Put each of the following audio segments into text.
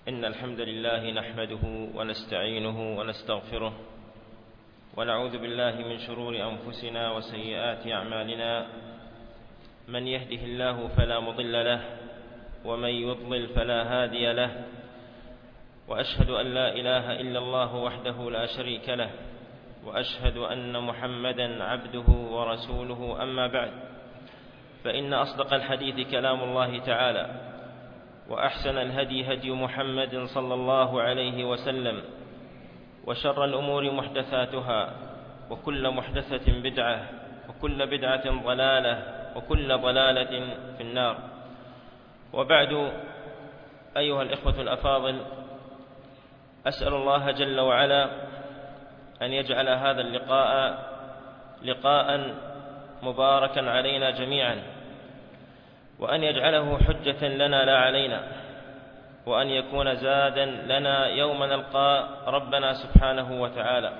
إن الحمد لله نحمده ونستعينه ونستغفره ونعوذ بالله من شرور أنفسنا وسيئات أعمالنا. من يهده الله فلا مضل له ومن يضلل فلا هادي له، وأشهد أن لا إله إلا الله وحده لا شريك له، وأشهد أن محمدا عبده ورسوله. أما بعد، فإن أصدق الحديث كلام الله تعالى، وأحسن الهدي هدي محمد صلى الله عليه وسلم، وشر الأمور محدثاتها، وكل محدثة بدعة، وكل بدعة ضلالة، وكل ضلالة في النار. وبعد، أيها الإخوة الأفاضل، أسأل الله جل وعلا أن يجعل هذا اللقاء لقاء مباركا علينا جميعا، وأن يجعله حجة لنا لا علينا، وأن يكون زادا لنا يوم نلقى ربنا سبحانه وتعالى.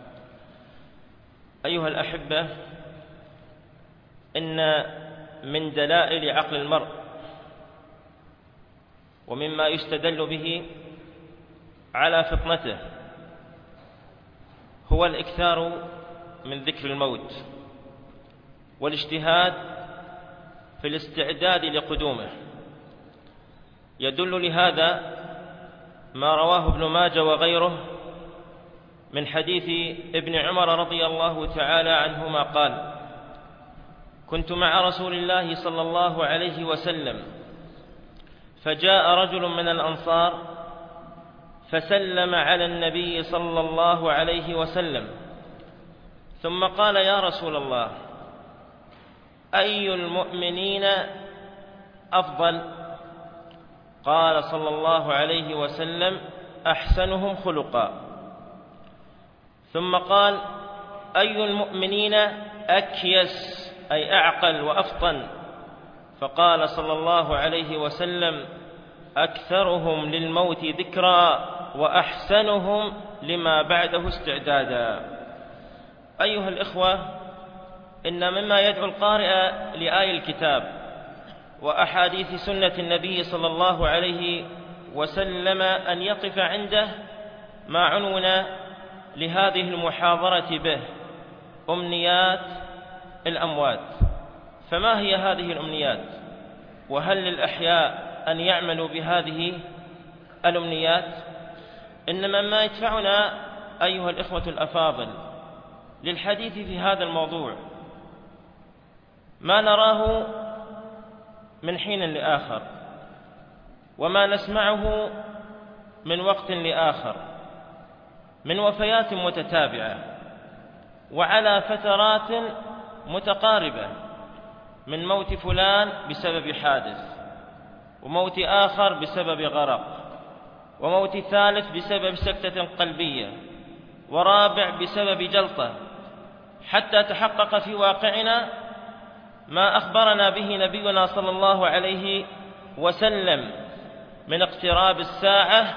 أيها الأحبة، إن من دلائل عقل المرء ومما يستدل به على فطنته هو الإكثار من ذكر الموت والاجتهاد في الاستعداد لقدومه. يدل لهذا ما رواه ابن ماجه وغيره من حديث ابن عمر رضي الله تعالى عنهما قال: كنت مع رسول الله صلى الله عليه وسلم، فجاء رجل من الأنصار فسلم على النبي صلى الله عليه وسلم، ثم قال: يا رسول الله، أي المؤمنين أفضل؟ قال صلى الله عليه وسلم: أحسنهم خلقا. ثم قال: أي المؤمنين أكيس، أي أعقل وأفطن؟ فقال صلى الله عليه وسلم: أكثرهم للموت ذكرا وأحسنهم لما بعده استعدادا. أيها الإخوة، إن مما يدعو القارئ لآي الكتاب وأحاديث سنة النبي صلى الله عليه وسلم أن يقف عنده ما عنون لهذه المحاضرة به: أمنيات الأموات. فما هي هذه الأمنيات؟ وهل للأحياء أن يعملوا بهذه الأمنيات؟ إنما ما يدفعنا أيها الإخوة الأفاضل للحديث في هذا الموضوع ما نراه من حين لآخر، وما نسمعه من وقت لآخر، من وفيات متتابعة وعلى فترات متقاربة، من موت فلان بسبب حادث، وموت آخر بسبب غرق، وموت ثالث بسبب سكتة قلبية، ورابع بسبب جلطة، حتى تحقق في واقعنا ما أخبرنا به نبينا صلى الله عليه وسلم من اقتراب الساعة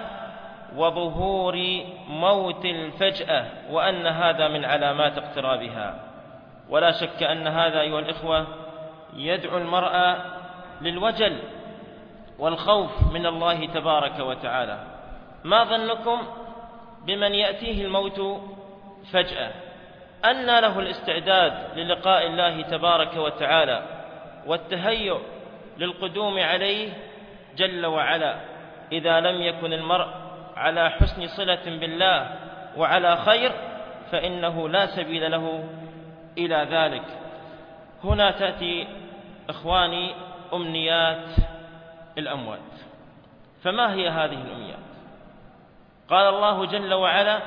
وظهور موت الفجأة، وأن هذا من علامات اقترابها. ولا شك أن هذا أيها الإخوة يدعو المرء للوجل والخوف من الله تبارك وتعالى. ما ظنكم بمن يأتيه الموت فجأة؟ أن له الاستعداد للقاء الله تبارك وتعالى والتهيؤ للقدوم عليه جل وعلا، إذا لم يكن المرء على حسن صلة بالله وعلى خير، فإنه لا سبيل له إلى ذلك. هنا تأتي إخواني أمنيات الأموات. فما هي هذه الأمنيات؟ قال الله جل وعلا: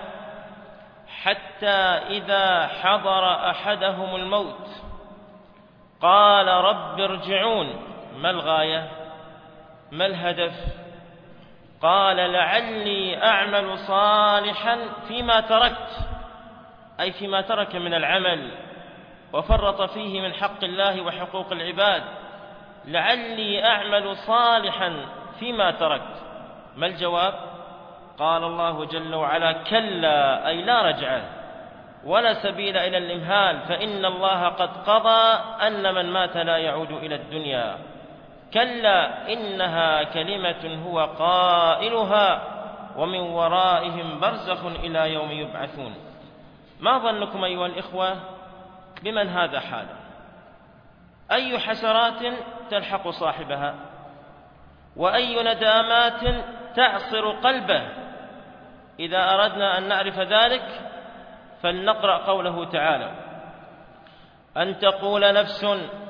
حتى إذا حضر أحدهم الموت قال رب ارجعون. ما الغاية؟ ما الهدف؟ قال: لعلي أعمل صالحا فيما تركت، أي فيما ترك من العمل وفرط فيه من حق الله وحقوق العباد. لعلي أعمل صالحا فيما تركت. ما الجواب؟ قال الله جل وعلا: كلا، أي لا رجعة ولا سبيل إلى الإمهال، فإن الله قد قضى أن من مات لا يعود إلى الدنيا. كلا إنها كلمة هو قائلها ومن ورائهم برزخ إلى يوم يبعثون. ما ظنكم أيها الإخوة بمن هذا حاله؟ أي حسرات تلحق صاحبها، وأي ندامات تعصر قلبه. إذا أردنا أن نعرف ذلك فلنقرأ قوله تعالى: أن تقول نفس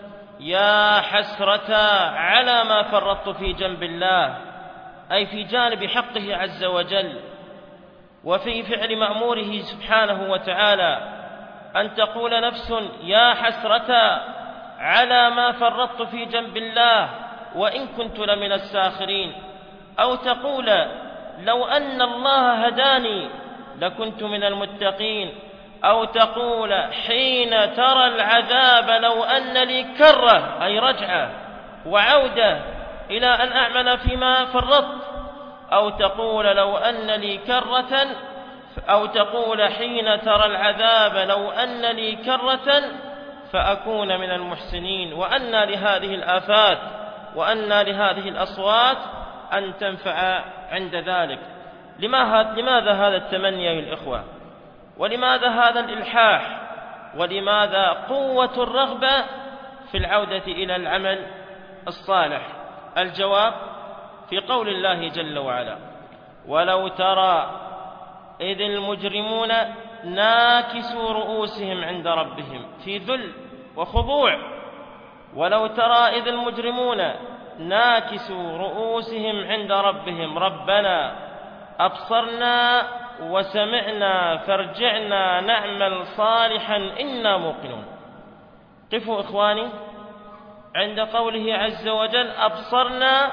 يا حسرة على ما فرطت في جنب الله، أي في جانب حقه عز وجل وفي فعل مأموره سبحانه وتعالى. أن تقول نفس يا حسرة على ما فرطت في جنب الله وإن كنت لمن الساخرين، أو تقول لو أن الله هداني لكنت من المتقين، أو تقول حين ترى العذاب لو أن لي كرة، أي رجعة وعودة إلى أن أعمل فيما فرطت، أو تقول لو أن لي كرة، أو تقول حين ترى العذاب لو أن لي كرة فأكون من المحسنين. وأنى لهذه الآفات وأنى لهذه الأصوات أن تنفع عند ذلك. لماذا هذا التمني يا الإخوة؟ ولماذا هذا الإلحاح؟ ولماذا قوة الرغبة في العودة إلى العمل الصالح؟ الجواب في قول الله جل وعلا: ولو ترى إذ المجرمون ناكسوا رؤوسهم عند ربهم في ذل وخضوع. ولو ترى إذ المجرمون ناكسوا رؤوسهم عند ربهم ربنا أبصرنا وسمعنا فارجعنا نعمل صالحا إنا موقنون. قفوا إخواني عند قوله عز وجل أبصرنا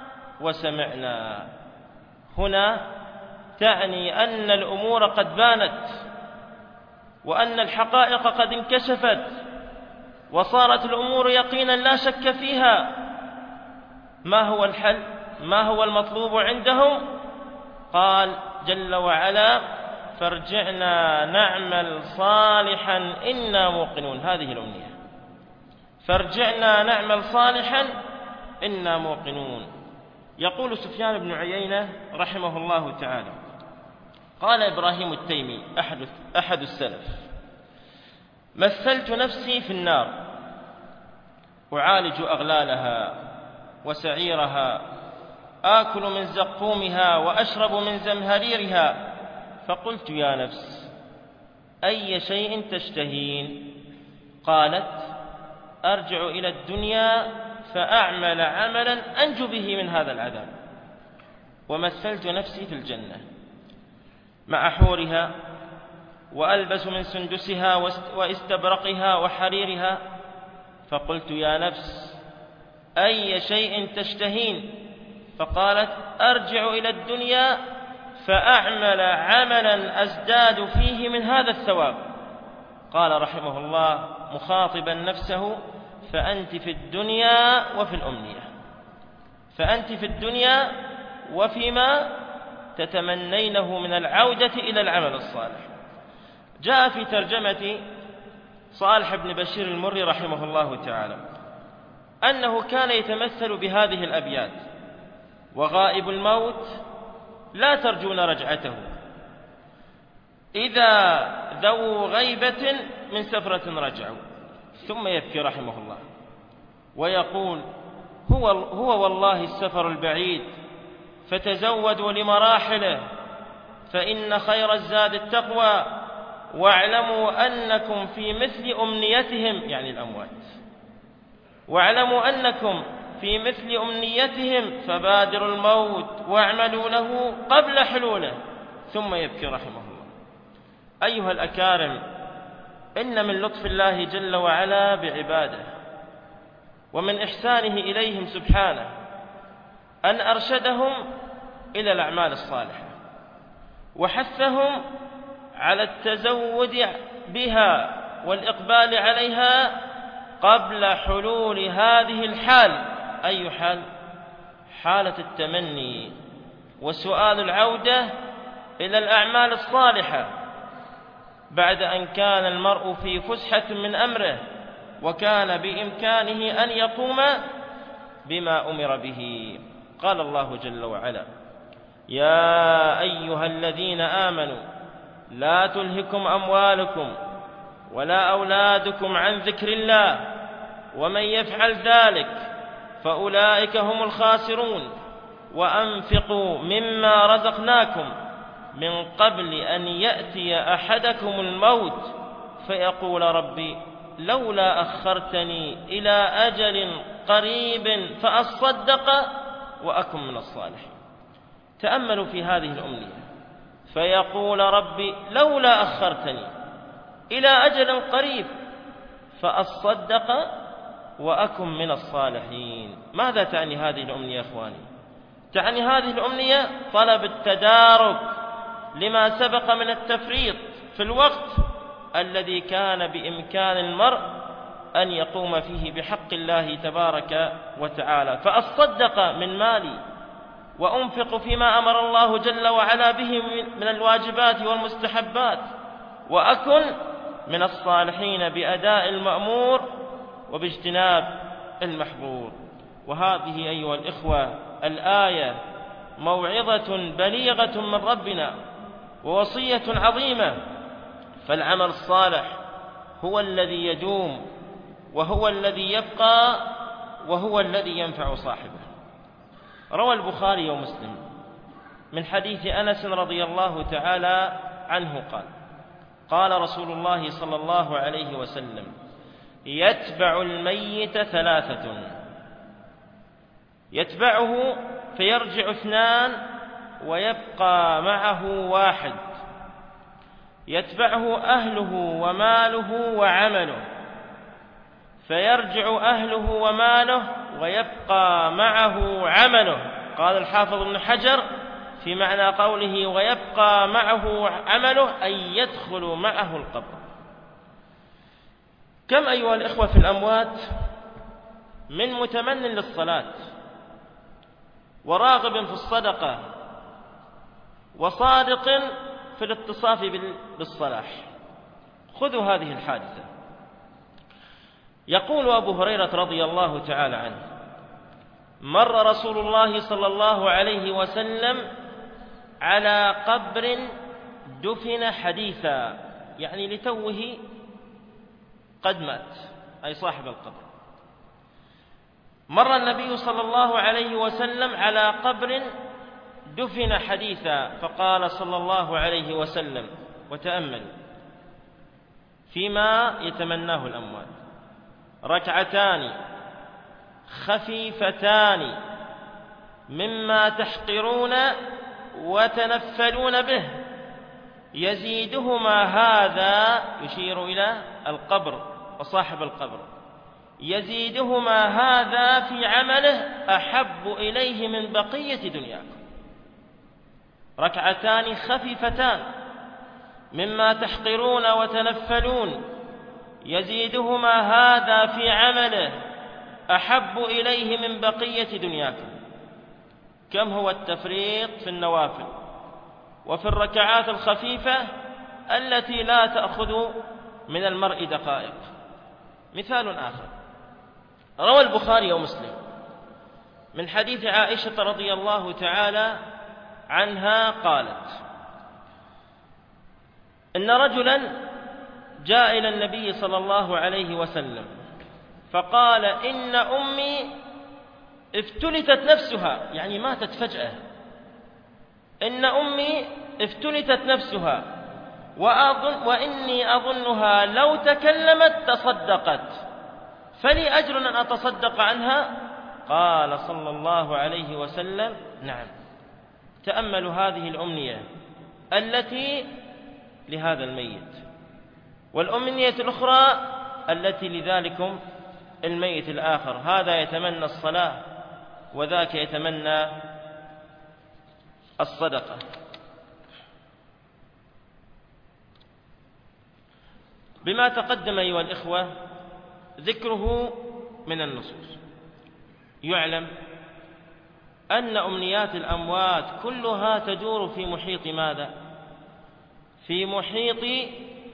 وسمعنا. هنا تعني أن الأمور قد بانت، وأن الحقائق قد انكشفت، وصارت الأمور يقينا لا شك فيها. ما هو الحل؟ ما هو المطلوب عندهم؟ قال جل وعلا: فارجعنا نعمل صالحا إنا موقنون. هذه الأمنية، فارجعنا نعمل صالحا إنا موقنون. يقول سفيان بن عيينة رحمه الله تعالى: قال إبراهيم التيمي أحد السلف: مثلت نفسي في النار أعالج أغلالها وسعيرها، آكل من زقومها وأشرب من زمهريرها، فقلت يا نفس أي شيء تشتهين؟ قالت: أرجع إلى الدنيا فأعمل عملا أنجو به من هذا العذاب. ومثلت نفسي في الجنة مع حورها، وألبس من سندسها واستبرقها وحريرها، فقلت يا نفس أي شيء تشتهين؟ فقالت: أرجع إلى الدنيا فأعمل عملا أزداد فيه من هذا الثواب. قال رحمه الله مخاطبا نفسه: فأنت في الدنيا وفي الأمنية، فأنت في الدنيا وفيما تتمنينه من العودة إلى العمل الصالح. جاء في ترجمة صالح بن بشير المري رحمه الله تعالى أنه كان يتمثل بهذه الأبيات: وغائب الموت لا ترجون رجعته، إذا ذو غيبة من سفرة رجعوا. ثم يبكي رحمه الله ويقول: هو والله السفر البعيد، فتزودوا لمراحله، فإن خير الزاد التقوى، واعلموا أنكم في مثل أمنيتهم، يعني الأموات، واعلموا أنكم في مثل أمنيتهم، فبادروا الموت واعملوا له قبل حلوله. ثم يبكي رحمه الله. أيها الأكارم، إن من لطف الله جل وعلا بعباده ومن إحسانه إليهم سبحانه أن أرشدهم إلى الأعمال الصالحة، وحثهم على التزود بها والإقبال عليها قبل حلول هذه الحال. أي حال؟ حالة التمني وسؤال العودة إلى الأعمال الصالحة بعد أن كان المرء في فسحة من أمره، وكان بإمكانه أن يقوم بما أمر به. قال الله جل وعلا: يا أيها الذين آمنوا لا تلهكم أموالكم ولا أولادكم عن ذكر الله ومن يفعل ذلك فأولئك هم الخاسرون وأنفقوا مما رزقناكم من قبل أن يأتي أحدكم الموت فيقول ربي لولا أخرتني إلى أجل قريب فأصدق وأكن من الصالحين. تأملوا في هذه الأمنية: فيقول ربي لولا أخرتني إلى أجل قريب فأصدق وأكن من الصالحين. ماذا تعني هذه الأمنية يا إخواني؟ تعني هذه الأمنية طلب التدارك لما سبق من التفريط في الوقت الذي كان بإمكان المرء أن يقوم فيه بحق الله تبارك وتعالى. فأصدق من مالي وأنفق فيما أمر الله جل وعلا به من الواجبات والمستحبات، وأكن من الصالحين بأداء المأمور وباجتناب المحظور. وهذه أيها الإخوة الآية موعظة بليغة من ربنا ووصية عظيمة. فالعمل الصالح هو الذي يدوم وهو الذي يبقى وهو الذي ينفع صاحبه. روى البخاري ومسلم من حديث أنس رضي الله تعالى عنه قال: قال رسول الله صلى الله عليه وسلم: يتبع الميت ثلاثة: يتبعه فيرجع اثنان ويبقى معه واحد، يتبعه أهله وماله وعمله فيرجع أهله وماله ويبقى معه عمله. قال الحافظ ابن حجر في معنى قوله ويبقى معه عمله أي يدخل معه القبر. كم أيها الإخوة في الأموات من متمن للصلاة وراغب في الصدقة وصادق في الاتصاف بالصلاح. خذوا هذه الحادثة. يقول أبو هريرة رضي الله تعالى عنه: مر رسول الله صلى الله عليه وسلم على قبر دفن حديثا، يعني لتوه قد مات، أي صاحب القبر. مر النبي صلى الله عليه وسلم على قبر دفن حديثا فقال صلى الله عليه وسلم، وتأملوا فيما يتمناه الأموات: ركعتان خفيفتان مما تحقرون وتنفلون به يزيدهما هذا، يشير إلى القبر وصاحب القبر، يزيدهما هذا في عمله أحب إليه من بقية دنياكم. ركعتان خفيفتان مما تحقرون وتنفلون يزيدهما هذا في عمله أحب إليه من بقية دنياكم. كم هو التفريط في النوافل وفي الركعات الخفيفة التي لا تأخذ من المرء دقائق. مثال آخر: روى البخاري ومسلم من حديث عائشة رضي الله تعالى عنها قالت: إن رجلا جاء إلى النبي صلى الله عليه وسلم فقال: إن أمي افتلتت نفسها، يعني ماتت فجأة. إن أمي افتلتت نفسها وإني أظنها لو تكلمت تصدقت، فلي أجر أن أتصدق عنها؟ قال صلى الله عليه وسلم: نعم. تأملوا هذه الأمنية التي لهذا الميت، والأمنية الأخرى التي لذلكم الميت الآخر. هذا يتمنى الصلاة وذاك يتمنى الصدقة. بما تقدم أيها الإخوة ذكره من النصوص يعلم أن أمنيات الأموات كلها تدور في محيط ماذا؟ في محيط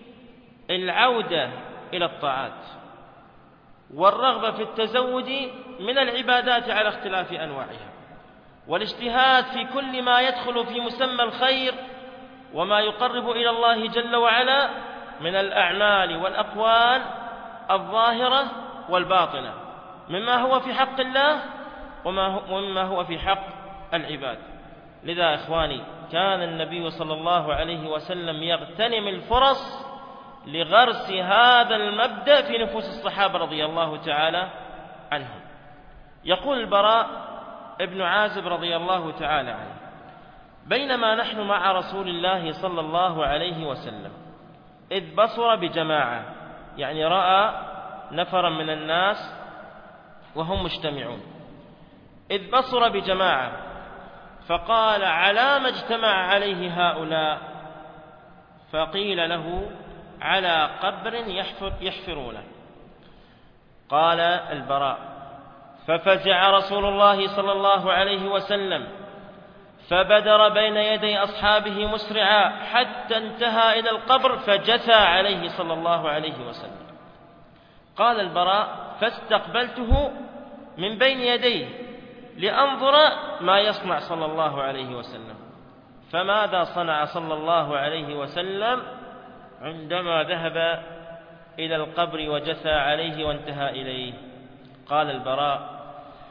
العودة إلى الطاعات والرغبة في التزود من العبادات على اختلاف أنواعها، والاجتهاد في كل ما يدخل في مسمى الخير وما يقرب إلى الله جل وعلا من الأعمال والأقوال الظاهرة والباطنة، مما هو في حق الله ومما هو في حق العباد. لذا إخواني، كان النبي صلى الله عليه وسلم يغتنم الفرص لغرس هذا المبدأ في نفوس الصحابة رضي الله تعالى عنهم. يقول البراء ابن عازب رضي الله تعالى عنه: بينما نحن مع رسول الله صلى الله عليه وسلم إذ بصر بجماعة، يعني رأى نفرا من الناس وهم مجتمعون، إذ بصر بجماعة فقال: على ما اجتمع عليه هؤلاء؟ فقيل له: على قبر يحفرونه. قال البراء: ففزع رسول الله صلى الله عليه وسلم فبدر بين يدي أصحابه مسرعا حتى انتهى إلى القبر فجثى عليه صلى الله عليه وسلم. قال البراء: فاستقبلته من بين يديه لأنظر ما يصنع صلى الله عليه وسلم. فماذا صنع صلى الله عليه وسلم عندما ذهب إلى القبر وجثى عليه وانتهى إليه؟ قال البراء: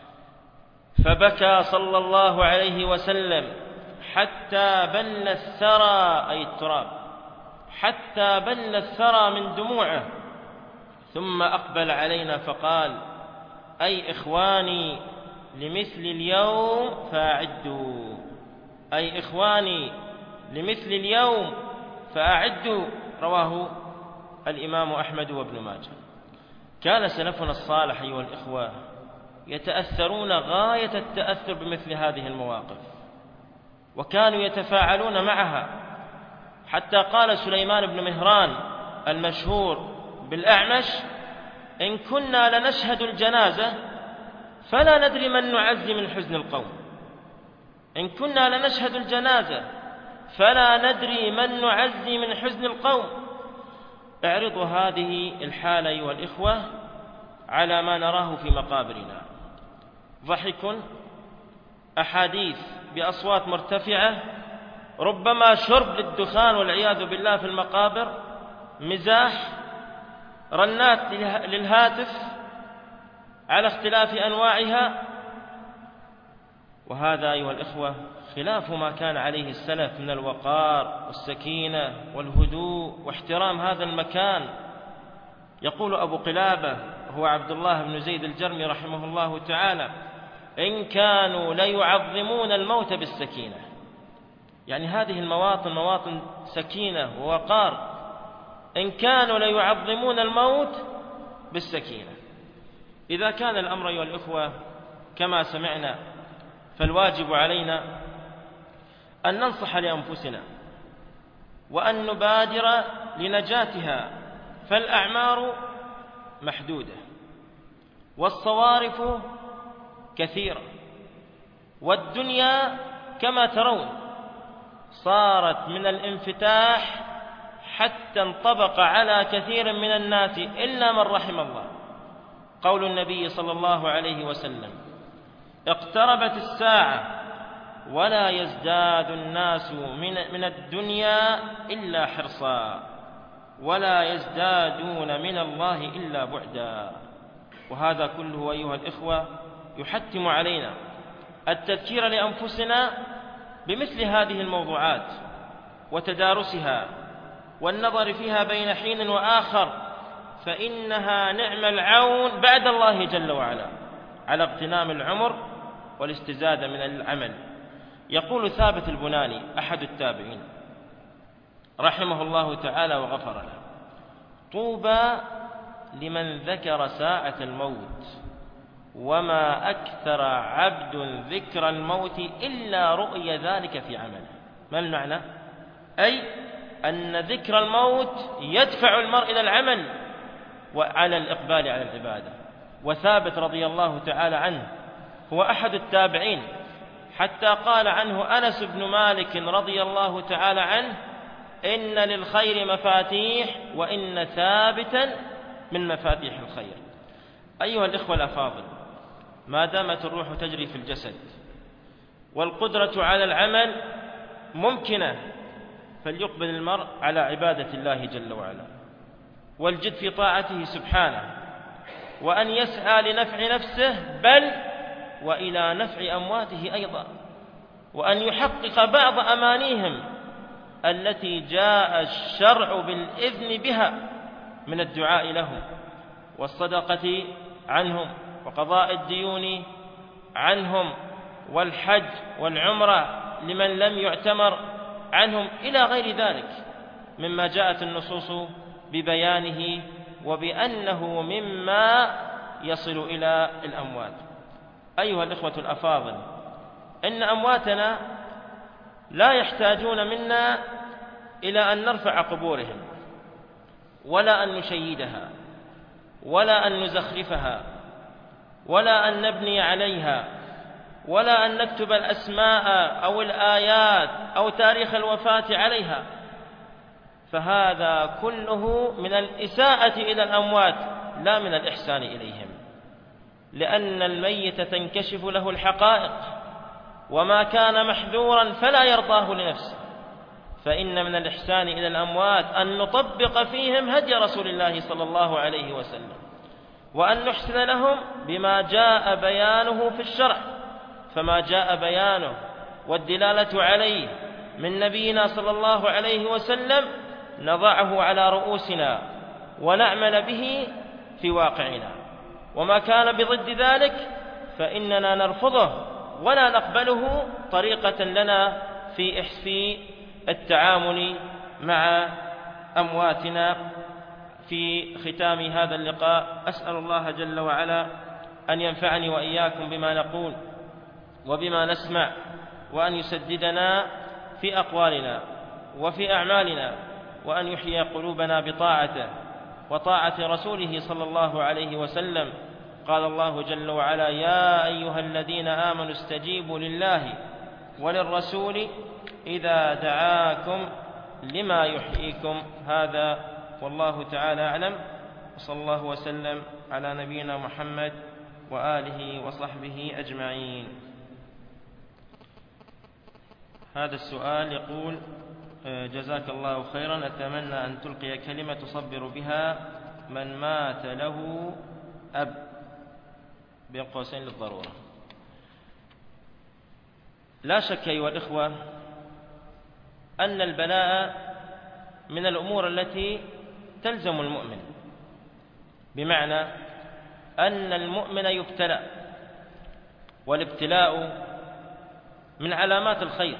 فبكى صلى الله عليه وسلم حتى بل الثرى، أي التراب، حتى بل الثرى من دموعه، ثم أقبل علينا فقال: أي إخواني لمثل اليوم فأعدوا، أي إخواني لمثل اليوم فأعدوا. رواه الإمام أحمد وابن ماجه. كان سلفنا الصالح أيها الإخوة يتأثرون غاية التأثر بمثل هذه المواقف، وكانوا يتفاعلون معها، حتى قال سليمان بن مهران المشهور بالأعمش: إن كنا لنشهد الجنازة فلا ندري من نعزي من حزن القوم. إن كنا لنشهد الجنازة فلا ندري من نعزي من حزن القوم. اعرضوا هذه الحالة أيها الإخوة على ما نراه في مقابرنا: ضحك، أحاديث بأصوات مرتفعة، ربما شرب للدخان والعياذ بالله في المقابر، مزاح، رنات للهاتف على اختلاف أنواعها. وهذا أيها الإخوة خلاف ما كان عليه السلف من الوقار والسكينة والهدوء واحترام هذا المكان. يقول أبو قلابة هو عبد الله بن زيد الجرمي رحمه الله تعالى: إن كانوا ليعظمون الموت بالسكينة، يعني هذه المواطن مواطن سكينة ووقار، إن كانوا ليعظمون الموت بالسكينة. إذا كان الأمر أيها الإخوة كما سمعنا، فالواجب علينا أن ننصح لأنفسنا وأن نبادر لنجاتها، فالأعمار محدودة والصوارف كثيرة، والدنيا كما ترون صارت من الانفتاح حتى انطبق على كثير من الناس إلا من رحم الله. قول النبي صلى الله عليه وسلم: اقتربت الساعة ولا يزداد الناس من الدنيا إلا حرصا، ولا يزدادون من الله إلا بعدا. وهذا كله أيها الإخوة يحتم علينا التذكير لأنفسنا بمثل هذه الموضوعات وتدارسها والنظر فيها بين حين وآخر، فإنها نعم العون بعد الله جل وعلا على اغتنام العمر والاستزادة من العمل. يقول ثابت البناني أحد التابعين رحمه الله تعالى وغفر له: طوبى لمن ذكر ساعة الموت، وما أكثر عبد ذكر الموت إلا رؤي ذلك في عمله. ما المعنى؟ أي أن ذكر الموت يدفع المرء إلى العمل وعلى الإقبال على العبادة. وثابت رضي الله تعالى عنه هو أحد التابعين، حتى قال عنه أنس بن مالك رضي الله تعالى عنه: إن للخير مفاتيح وإن ثابتا من مفاتيح الخير. أيها الإخوة الأفاضل، ما دامت الروح تجري في الجسد والقدرة على العمل ممكنة، فليقبل المرء على عبادة الله جل وعلا والجد في طاعته سبحانه، وأن يسعى لنفع نفسه بل وإلى نفع أمواته أيضا، وأن يحقق بعض أمانيهم التي جاء الشرع بالإذن بها من الدعاء لهم والصدقة عنهم وقضاء الديون عنهم والحج والعمرة لمن لم يعتمر عنهم إلى غير ذلك مما جاءت النصوص ببيانه وبأنه مما يصل إلى الأموات. أيها الإخوة الأفاضل، إن أمواتنا لا يحتاجون منا إلى أن نرفع قبورهم ولا أن نشيدها ولا أن نزخرفها ولا أن نبني عليها ولا أن نكتب الأسماء أو الآيات أو تاريخ الوفاة عليها، فهذا كله من الإساءة إلى الأموات لا من الإحسان إليهم، لأن الميت تنكشف له الحقائق، وما كان محذورا فلا يرضاه لنفسه. فإن من الإحسان إلى الأموات أن نطبق فيهم هدي رسول الله صلى الله عليه وسلم، وأن نحسن لهم بما جاء بيانه في الشرع، فما جاء بيانه والدلالة عليه من نبينا صلى الله عليه وسلم نضعه على رؤوسنا ونعمل به في واقعنا، وما كان بضد ذلك فإننا نرفضه ولا نقبله طريقة لنا في التعامل مع أمواتنا. في ختام هذا اللقاء أسأل الله جل وعلا أن ينفعني وإياكم بما نقول وبما نسمع، وأن يسددنا في أقوالنا وفي أعمالنا، وأن يحيي قلوبنا بطاعته وطاعة رسوله صلى الله عليه وسلم. قال الله جل وعلا: يا أيها الذين آمنوا استجيبوا لله وللرسول إذا دعاكم لما يحييكم. هذا والله تعالى أعلم، وصلى الله وسلم على نبينا محمد وآله وصحبه أجمعين. هذا السؤال يقول: جزاك الله خيرا، أتمنى أن تلقي كلمة تصبر بها من مات له أب، بين قوسين للضرورة. لا شك أيها الإخوة أن البلاء من الأمور التي تلزم المؤمن، بمعنى أن المؤمن يبتلى، والابتلاء من علامات الخير،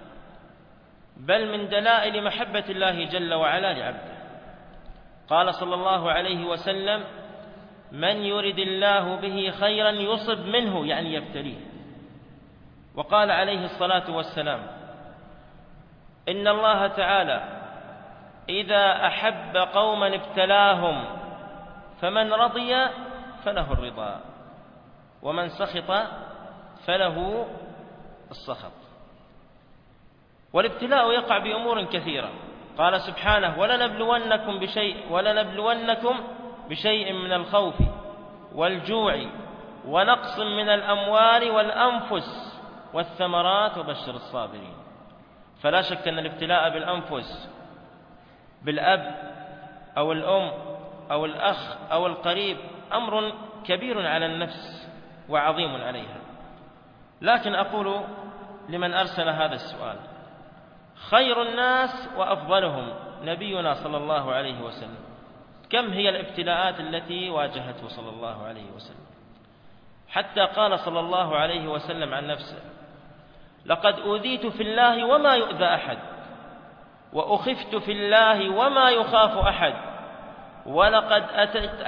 بل من دلائل محبة الله جل وعلا لعبده. قال صلى الله عليه وسلم: من يرد الله به خيرا يصب منه، يعني يبتليه. وقال عليه الصلاة والسلام: إن الله تعالى إذا أحب قوما ابتلاهم، فمن رضي فله الرضا، ومن سخط فله السخط. والابتلاء يقع بأمور كثيرة. قال سبحانه: ولنبلونكم بشيء من الخوف والجوع ونقص من الأموال والأنفس والثمرات وبشر الصابرين. فلا شك أن الابتلاء بالأنفس، بالأب أو الأم أو الأخ أو القريب، أمر كبير على النفس وعظيم عليها. لكن أقول لمن أرسل هذا السؤال: خير الناس وأفضلهم نبينا صلى الله عليه وسلم، كم هي الابتلاءات التي واجهته صلى الله عليه وسلم، حتى قال صلى الله عليه وسلم عن نفسه: لقد أوذيت في الله وما يؤذى أحد، وأخفت في الله وما يخاف أحد، ولقد أتت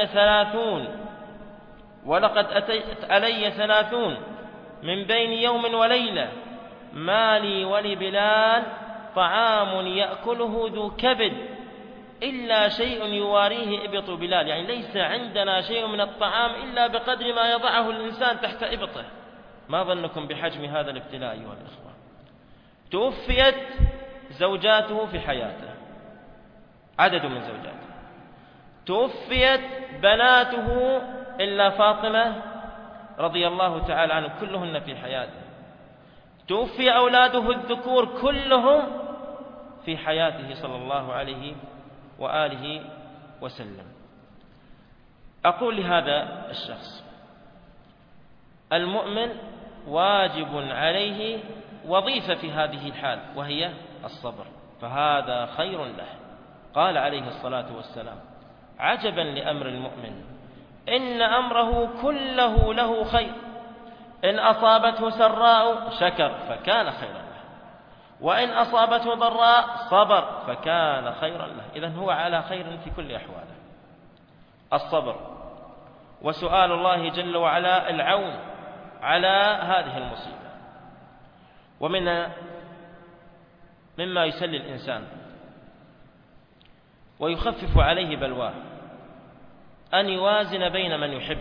علي 30 من بين يوم وليلة ما لي ولبلال طعام يأكله ذو كبد إلا شيء يواريه إبط بلال، يعني ليس عندنا شيء من الطعام إلا بقدر ما يضعه الإنسان تحت إبطه. ما ظنكم بحجم هذا الابتلاء أيها الإخوة؟ توفيت زوجاته في حياته، عدد من زوجاته، توفيت بناته إلا فاطمة رضي الله تعالى عنه كلهن في حياته، توفي أولاده الذكور كلهم في حياته صلى الله عليه وآله وسلم. أقول لهذا الشخص: المؤمن واجب عليه وظيفة في هذه الحال وهي الصبر، فهذا خير له. قال عليه الصلاة والسلام: عجبا لأمر المؤمن إن أمره كله له خير، إن أصابته سراء شكر فكان خيرا له، وإن أصابته ضراء صبر فكان خيرا له. إذن هو على خير في كل أحواله. الصبر وسؤال الله جل وعلا العون على هذه المصيبة. مما يسلي الإنسان ويخفف عليه بلواه أن يوازن بين من يحب،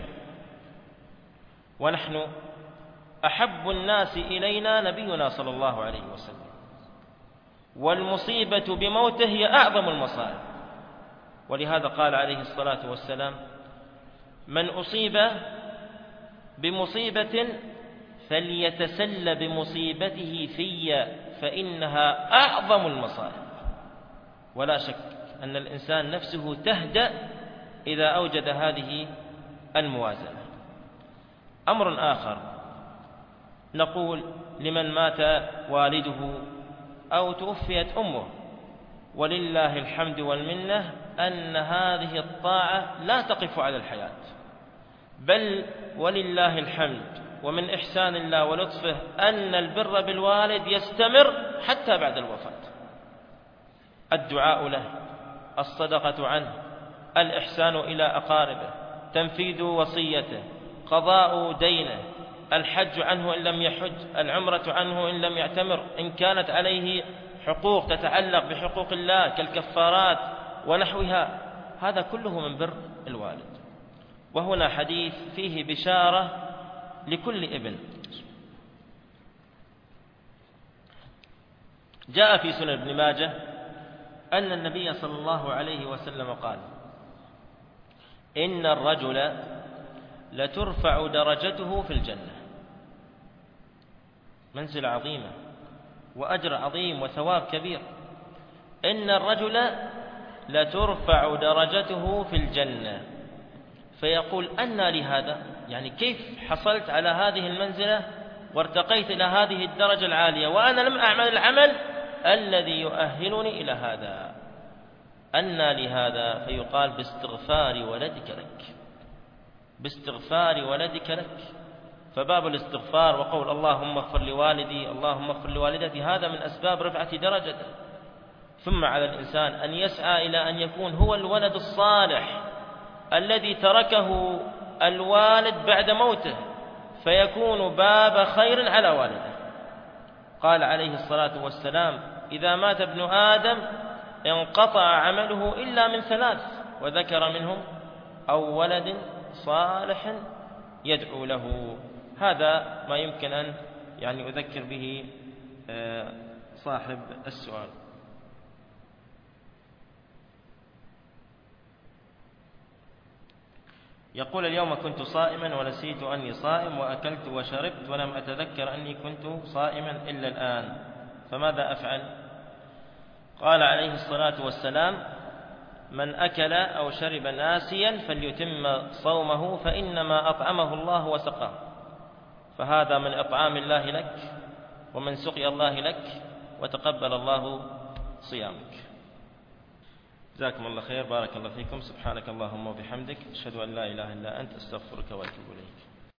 ونحن أحب الناس إلينا نبينا صلى الله عليه وسلم، والمصيبة بموته هي أعظم المصائب. ولهذا قال عليه الصلاة والسلام: من أصيب بمصيبة فليتسل بمصيبته في فإنها أعظم المصائب. ولا شك أن الإنسان نفسه تهدأ إذا أوجد هذه الموازنة. أمر آخر نقول لمن مات والده أو توفيت أمه، ولله الحمد والمنة أن هذه الطاعة لا تقف على الحياة، بل ولله الحمد ومن إحسان الله ولطفه أن البر بالوالد يستمر حتى بعد الوفاة. الدعاء له، الصدقة عنه، الإحسان إلى أقاربه، تنفيذ وصيته، قضاء دينه، الحج عنه إن لم يحج، العمرة عنه إن لم يعتمر، إن كانت عليه حقوق تتعلق بحقوق الله كالكفارات ونحوها، هذا كله من بر الوالد. وهنا حديث فيه بشارة لكل ابن. جاء في سنن ابن ماجه أن النبي صلى الله عليه وسلم قال: إن الرجل لترفع درجته في الجنة، منزل عظيمة وأجر عظيم وثواب كبير. إن الرجل لترفع درجته في الجنة، فيقول: أنى لهذا؟ يعني كيف حصلت على هذه المنزلة وارتقيت إلى هذه الدرجة العالية وأنا لم أعمل العمل الذي يؤهلني إلى هذا؟ أنى لهذا؟ فيقال: باستغفار ولدك لك، باستغفار ولدك لك. فباب الاستغفار وقول اللهم اغفر لوالدي اللهم اغفر لوالدتي هذا من أسباب رفعة درجته. ثم على الإنسان أن يسعى إلى أن يكون هو الولد الصالح الذي تركه الوالد بعد موته، فيكون باب خير على والده. قال عليه الصلاة والسلام: إذا مات ابن آدم انقطع عمله إلا من ثلاث، وذكر منهم أو ولد صالح يدعو له. هذا ما يمكن أن أذكر به صاحب السؤال. يقول: اليوم كنت صائما ونسيت أني صائم وأكلت وشربت ولم أتذكر أني كنت صائما إلا الآن، فماذا أفعل؟ قال عليه الصلاة والسلام: من أكل أو شرب ناسيا فليتم صومه فإنما أطعمه الله وسقاه. فهذا من إطعام الله لك ومن سقي الله لك، وتقبل الله صيامك. جزاكم الله خير، بارك الله فيكم. سبحانك اللهم وبحمدك، أشهد أن لا إله إلا أنت، أستغفرك وأتوب إليك.